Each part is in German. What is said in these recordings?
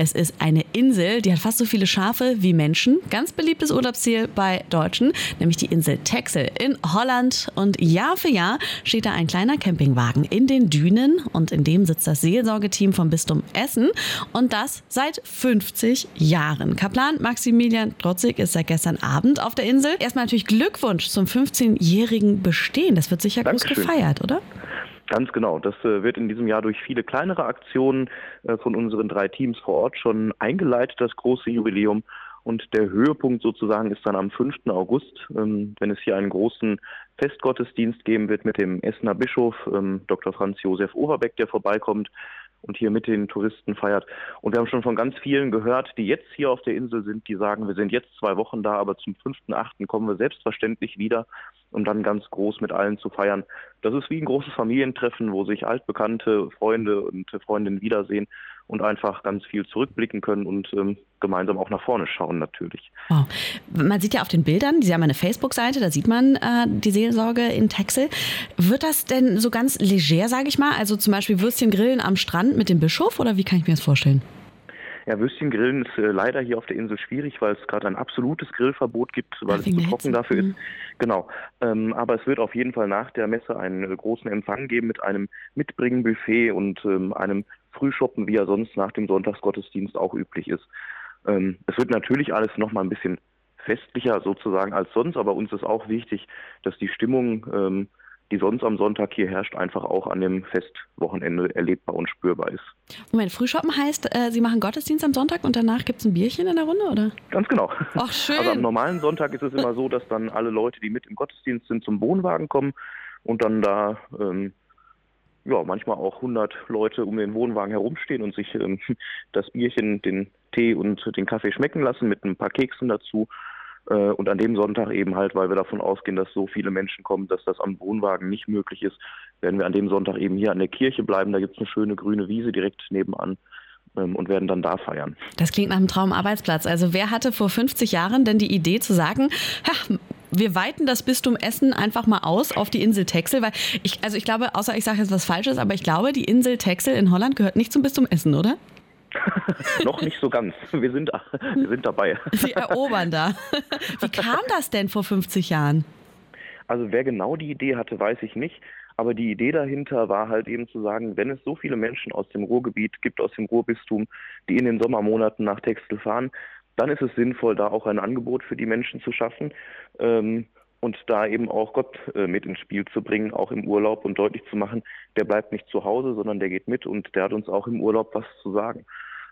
Es ist eine Insel, die hat fast so viele Schafe wie Menschen. Ganz beliebtes Urlaubsziel bei Deutschen, nämlich die Insel Texel in Holland. Und Jahr für Jahr steht da ein kleiner Campingwagen in den Dünen und in dem sitzt das Seelsorgeteam vom Bistum Essen und das seit 50 Jahren. Kaplan Maximilian Strotzig ist seit gestern Abend auf der Insel. Erstmal natürlich Glückwunsch zum 15-jährigen Bestehen. Das wird sicher groß gefeiert, oder? Ganz genau. Das wird in diesem Jahr durch viele kleinere Aktionen von unseren 3 Teams vor Ort schon eingeleitet, das große Jubiläum. Und der Höhepunkt sozusagen ist dann am 5. August, wenn es hier einen großen Festgottesdienst geben wird mit dem Essener Bischof, Dr. Franz Josef Overbeck, der vorbeikommt und hier mit den Touristen feiert. Und wir haben schon von ganz vielen gehört, die jetzt hier auf der Insel sind, die sagen, wir sind jetzt 2 Wochen da, aber zum 5.8. kommen wir selbstverständlich wieder, um dann ganz groß mit allen zu feiern. Das ist wie ein großes Familientreffen, wo sich altbekannte Freunde und Freundinnen wiedersehen und einfach ganz viel zurückblicken können und gemeinsam auch nach vorne schauen natürlich. Wow. Man sieht ja auf den Bildern, Sie haben eine Facebook-Seite, da sieht man die Seelsorge in Texel. Wird das denn so ganz leger, sage ich mal? Also zum Beispiel Würstchen grillen am Strand mit dem Bischof oder wie kann ich mir das vorstellen? Ja, Würstchen grillen ist leider hier auf der Insel schwierig, weil es gerade ein absolutes Grillverbot gibt, weil es zu trocken dafür ist. Genau. Aber es wird auf jeden Fall nach der Messe einen großen Empfang geben mit einem Mitbringen-Buffet und einem Frühschoppen, wie er sonst nach dem Sonntagsgottesdienst auch üblich ist. Es wird natürlich alles noch mal ein bisschen festlicher sozusagen als sonst, aber uns ist auch wichtig, dass die Stimmung, die sonst am Sonntag hier herrscht, einfach auch an dem Festwochenende erlebbar und spürbar ist. Moment, Frühschoppen heißt, Sie machen Gottesdienst am Sonntag und danach gibt es ein Bierchen in der Runde, oder? Ganz genau. Ach, schön. Also am normalen Sonntag ist es immer so, dass dann alle Leute, die mit im Gottesdienst sind, zum Wohnwagen kommen und dann da manchmal auch 100 Leute um den Wohnwagen herumstehen und sich das Bierchen, den Tee und den Kaffee schmecken lassen mit ein paar Keksen dazu. Und an dem Sonntag eben halt, weil wir davon ausgehen, dass so viele Menschen kommen, dass das am Wohnwagen nicht möglich ist, werden wir an dem Sonntag eben hier an der Kirche bleiben. Da gibt es eine schöne grüne Wiese direkt nebenan und werden dann da feiern. Das klingt nach einem Traumarbeitsplatz. Also wer hatte vor 50 Jahren denn die Idee zu sagen, wir weiten das Bistum Essen einfach mal aus auf die Insel Texel? Weil ich glaube, außer ich sage jetzt was Falsches, aber ich glaube, die Insel Texel in Holland gehört nicht zum Bistum Essen, oder? Noch nicht so ganz. Wir sind dabei. Sie erobern da. Wie kam das denn vor 50 Jahren? Also wer genau die Idee hatte, weiß ich nicht. Aber die Idee dahinter war halt eben zu sagen, wenn es so viele Menschen aus dem Ruhrgebiet gibt, aus dem Ruhrbistum, die in den Sommermonaten nach Texel fahren, dann ist es sinnvoll, da auch ein Angebot für die Menschen zu schaffen und da eben auch Gott mit ins Spiel zu bringen, auch im Urlaub und deutlich zu machen, der bleibt nicht zu Hause, sondern der geht mit und der hat uns auch im Urlaub was zu sagen.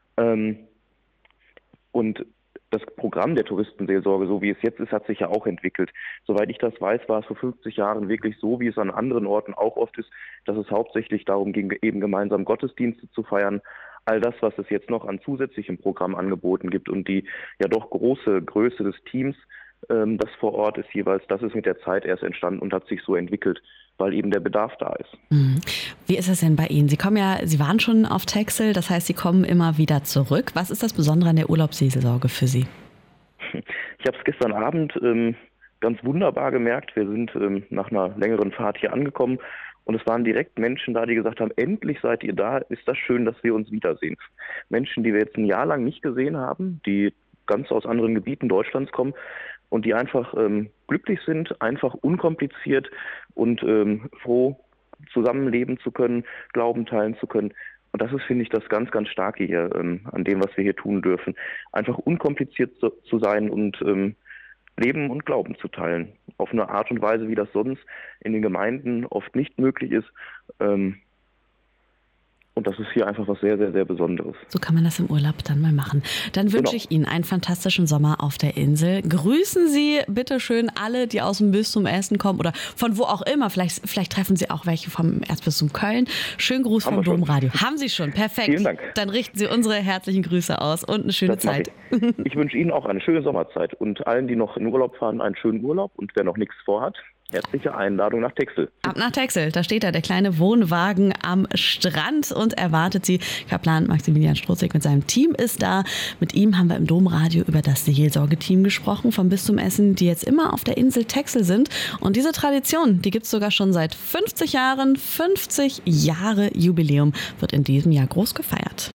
Und das Programm der Touristenseelsorge, so wie es jetzt ist, hat sich ja auch entwickelt. Soweit ich das weiß, war es vor 50 Jahren wirklich so, wie es an anderen Orten auch oft ist, dass es hauptsächlich darum ging, eben gemeinsam Gottesdienste zu feiern. All das, was es jetzt noch an zusätzlichem Programm angeboten gibt und die ja doch große Größe des Teams, das vor Ort ist jeweils, das ist mit der Zeit erst entstanden und hat sich so entwickelt, weil eben der Bedarf da ist. Wie ist das denn bei Ihnen? Sie waren schon auf Texel, das heißt, Sie kommen immer wieder zurück. Was ist das Besondere an der Urlaubsseelsorge für Sie? Ich habe es gestern Abend ganz wunderbar gemerkt. Wir sind nach einer längeren Fahrt hier angekommen und es waren direkt Menschen da, die gesagt haben, endlich seid ihr da, ist das schön, dass wir uns wiedersehen. Menschen, die wir jetzt ein Jahr lang nicht gesehen haben, die ganz aus anderen Gebieten Deutschlands kommen und die einfach glücklich sind, einfach unkompliziert und froh zusammenleben zu können, Glauben teilen zu können. Und das ist, finde ich, das ganz, ganz Starke hier an dem, was wir hier tun dürfen. Einfach unkompliziert zu sein und Leben und Glauben zu teilen. Auf eine Art und Weise, wie das sonst in den Gemeinden oft nicht möglich ist. Und das ist hier einfach was sehr, sehr, sehr Besonderes. So kann man das im Urlaub dann mal machen. Dann wünsche ich Ihnen einen fantastischen Sommer auf der Insel. Grüßen Sie bitte schön alle, die aus dem Bistum Essen kommen oder von wo auch immer. Vielleicht treffen Sie auch welche vom Erzbistum Köln. Schönen Gruß vom Domradio. Haben Sie schon, perfekt. Vielen Dank. Dann richten Sie unsere herzlichen Grüße aus und eine schöne Zeit. Ich wünsche Ihnen auch eine schöne Sommerzeit und allen, die noch in Urlaub fahren, einen schönen Urlaub. Und wer noch nichts vorhat, herzliche Einladung nach Texel. Ab nach Texel, da steht der kleine Wohnwagen am Strand und erwartet Sie. Kaplan Maximilian Strotzig mit seinem Team ist da. Mit ihm haben wir im Domradio über das Seelsorgeteam gesprochen vom Bistum Essen, die jetzt immer auf der Insel Texel sind. Und diese Tradition, die gibt es sogar schon seit 50 Jahren. 50 Jahre Jubiläum wird in diesem Jahr groß gefeiert.